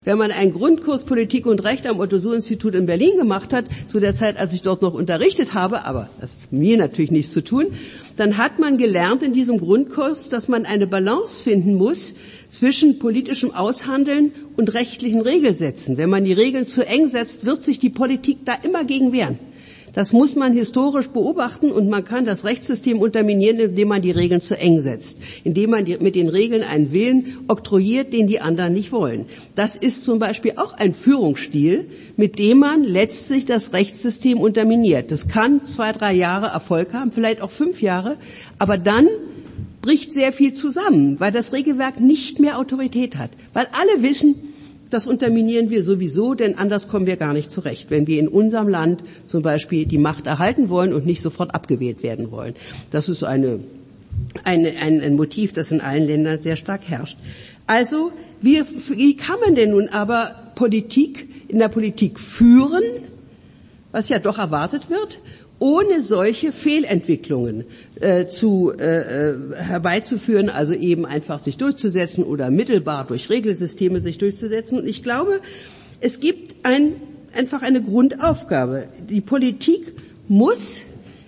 Wenn man einen Grundkurs Politik und Recht am Otto-Suhr-Institut in Berlin gemacht hat, zu der Zeit, als ich dort noch unterrichtet habe, aber das ist mir natürlich nichts zu tun, dann hat man gelernt in diesem Grundkurs, dass man eine Balance finden muss zwischen politischem Aushandeln und rechtlichen Regelsätzen. Wenn man die Regeln zu eng setzt, wird sich die Politik da immer gegen wehren. Das muss man historisch beobachten und man kann das Rechtssystem unterminieren, indem man die Regeln zu eng setzt, indem man mit den Regeln einen Willen oktroyiert, den die anderen nicht wollen. Das ist zum Beispiel auch ein Führungsstil, mit dem man letztlich das Rechtssystem unterminiert. Das kann 2-3 Jahre Erfolg haben, vielleicht auch 5 Jahre, aber dann bricht sehr viel zusammen, weil das Regelwerk nicht mehr Autorität hat, weil alle wissen, das unterminieren wir sowieso, denn anders kommen wir gar nicht zurecht, wenn wir in unserem Land zum Beispiel die Macht erhalten wollen und nicht sofort abgewählt werden wollen. Das ist ein Motiv, das in allen Ländern sehr stark herrscht. Also, wie kann man denn nun aber in der Politik führen, was ja doch erwartet wird, ohne solche Fehlentwicklungen herbeizuführen, also eben einfach sich durchzusetzen oder mittelbar durch Regelsysteme sich durchzusetzen. Und ich glaube, es gibt einfach eine Grundaufgabe. Die Politik muss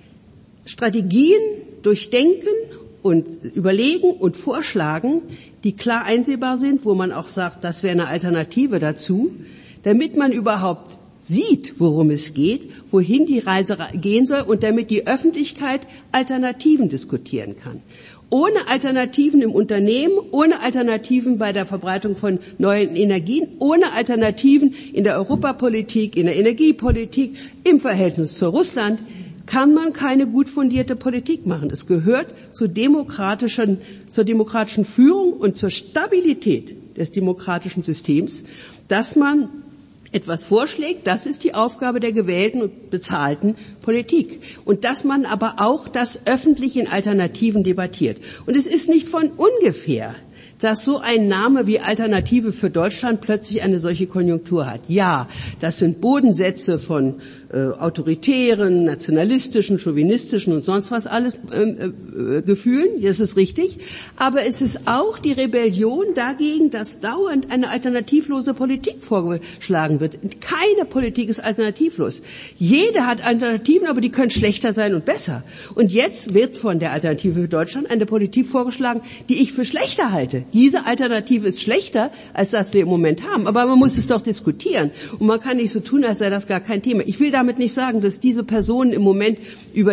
Strategien durchdenken und überlegen und vorschlagen, die klar einsehbar sind, wo man auch sagt, das wäre eine Alternative dazu, damit man überhaupt sieht, worum es geht, wohin die Reise gehen soll und damit die Öffentlichkeit Alternativen diskutieren kann. Ohne Alternativen im Unternehmen, ohne Alternativen bei der Verbreitung von neuen Energien, ohne Alternativen in der Europapolitik, in der Energiepolitik, im Verhältnis zu Russland, kann man keine gut fundierte Politik machen. Es gehört zur demokratischen Führung und zur Stabilität des demokratischen Systems, dass man etwas vorschlägt, das ist die Aufgabe der gewählten und bezahlten Politik. Und dass man aber auch das öffentlich in Alternativen debattiert. Und es ist nicht von ungefähr, dass so ein Name wie Alternative für Deutschland plötzlich eine solche Konjunktur hat. Ja, das sind Bodensätze von autoritären, nationalistischen, chauvinistischen und sonst was alles Gefühlen, das ist richtig. Aber es ist auch die Rebellion dagegen, dass dauernd eine alternativlose Politik vorgeschlagen wird. Keine Politik ist alternativlos. Jede hat Alternativen, aber die können schlechter sein und besser. Und jetzt wird von der Alternative für Deutschland eine Politik vorgeschlagen, die ich für schlechter halte. Diese Alternative ist schlechter, als das wir im Moment haben. Aber man muss es doch diskutieren. Und man kann nicht so tun, als sei das gar kein Thema. Ich will damit nicht sagen, dass diese Personen im Moment über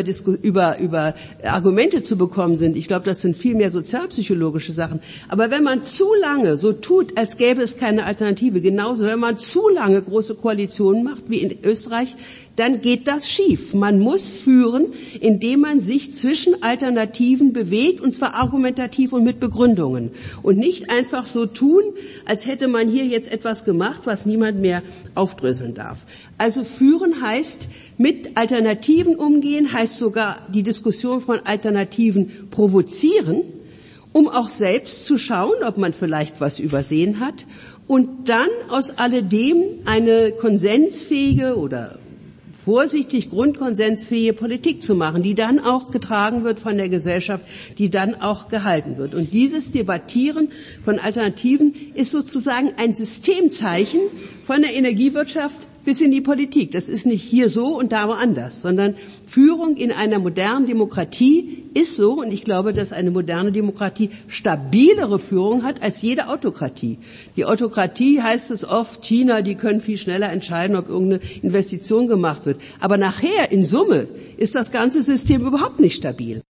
Argumente zu bekommen sind. Ich glaube, das sind viel mehr sozialpsychologische Sachen. Aber wenn man zu lange so tut, als gäbe es keine Alternative, genauso wenn man zu lange große Koalitionen macht, wie in Österreich, dann geht das schief. Man muss führen, indem man sich zwischen Alternativen bewegt, und zwar argumentativ und mit Begründungen. Und nicht einfach so tun, als hätte man hier jetzt etwas gemacht, was niemand mehr aufdröseln darf. Also führen heißt mit Alternativen umgehen, heißt sogar die Diskussion von Alternativen provozieren, um auch selbst zu schauen, ob man vielleicht was übersehen hat, und dann aus alledem eine konsensfähige oder vorsichtig grundkonsensfähige Politik zu machen, die dann auch getragen wird von der Gesellschaft, die dann auch gehalten wird. Und dieses Debattieren von Alternativen ist sozusagen ein Systemzeichen von der Energiewirtschaft bis in die Politik. Das ist nicht hier so und da woanders, sondern Führung in einer modernen Demokratie ist so, und ich glaube, dass eine moderne Demokratie stabilere Führung hat als jede Autokratie. Die Autokratie heißt es oft, China, die können viel schneller entscheiden, ob irgendeine Investition gemacht wird. Aber nachher, in Summe, ist das ganze System überhaupt nicht stabil.